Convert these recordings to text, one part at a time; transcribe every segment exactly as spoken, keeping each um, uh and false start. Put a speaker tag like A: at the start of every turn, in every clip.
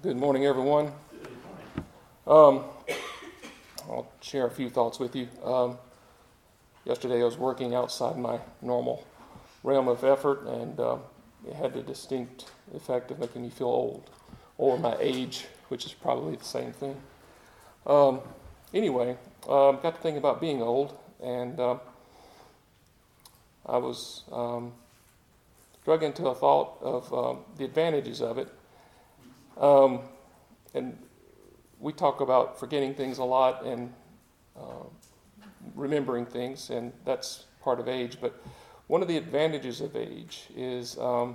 A: Good morning, everyone. Um, I'll share a few thoughts with you. Um, yesterday I was working outside my normal realm of effort, and uh, it had the distinct effect of making me feel old, or my age, which is probably the same thing. Um, anyway, um, got to thinking about being old, and uh, I was um, drug into a thought of um, the advantages of it. Um, and we talk about forgetting things a lot and uh, remembering things, and that's part of age. But one of the advantages of age is, um,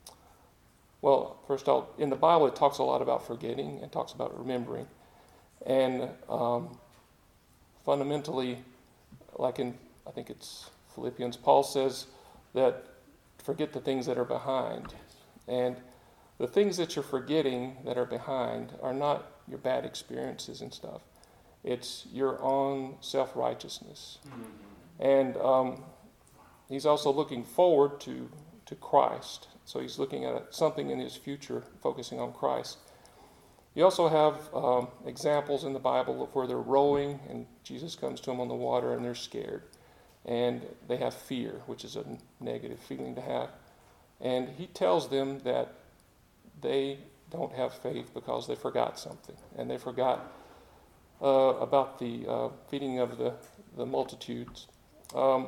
A: well, first I'll, in the Bible it talks a lot about forgetting and talks about remembering. And um, fundamentally, like in, I think it's Philippians, Paul says that forget the things that are behind. And the things that you're forgetting that are behind are not your bad experiences and stuff. It's your own self-righteousness. Mm-hmm. And um, he's also looking forward to, to Christ. So he's looking at something in his future, focusing on Christ. You also have um, examples in the Bible of where they're rowing and Jesus comes to them on the water and they're scared. And they have fear, which is a negative feeling to have. And he tells them that they don't have faith because they forgot something. And they forgot uh, about the uh, feeding of the, the multitudes. Um,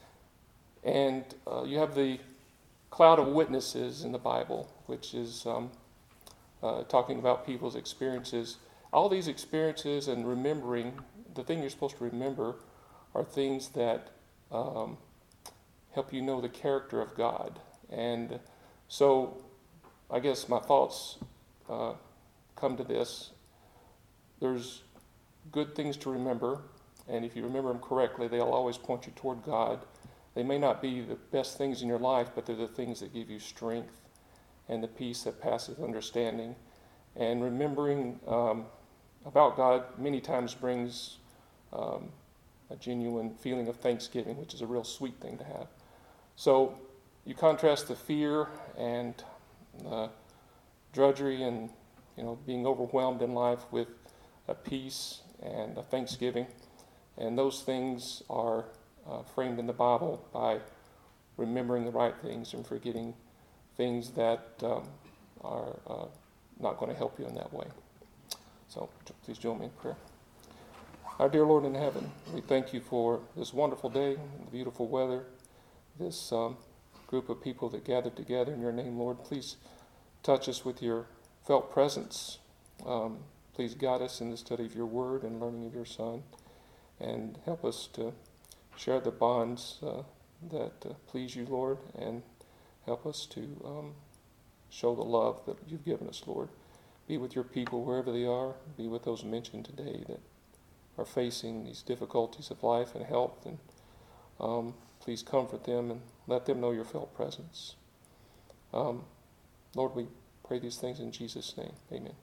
A: and uh, you have the cloud of witnesses in the Bible, which is um, uh, talking about people's experiences. All these experiences and remembering, the thing you're supposed to remember are things that um, help you know the character of God. And so I guess my thoughts uh, come to this. There's good things to remember, and if you remember them correctly, they'll always point you toward God. They may not be the best things in your life, but they're the things that give you strength and the peace that passeth understanding. And remembering um, about God many times brings um, a genuine feeling of thanksgiving, which is a real sweet thing to have. So you contrast the fear and Uh, drudgery and you know being overwhelmed in life with a peace and a thanksgiving, and those things are uh, framed in the Bible by remembering the right things and forgetting things that um, are uh, not going to help you in that way. So please join me in prayer. Our dear Lord in heaven, we thank you for this wonderful day, the beautiful weather, this um, group of people that gathered together in your name, Lord. Please touch us with your felt presence. Um, please guide us in the study of your word and learning of your Son, and help us to share the bonds uh, that uh, please you, Lord, and help us to um, show the love that you've given us, Lord. Be with your people wherever they are. Be with those mentioned today that are facing these difficulties of life and health, and um, please comfort them and let them know your felt presence. Um, Lord, we pray these things in Jesus' name. Amen.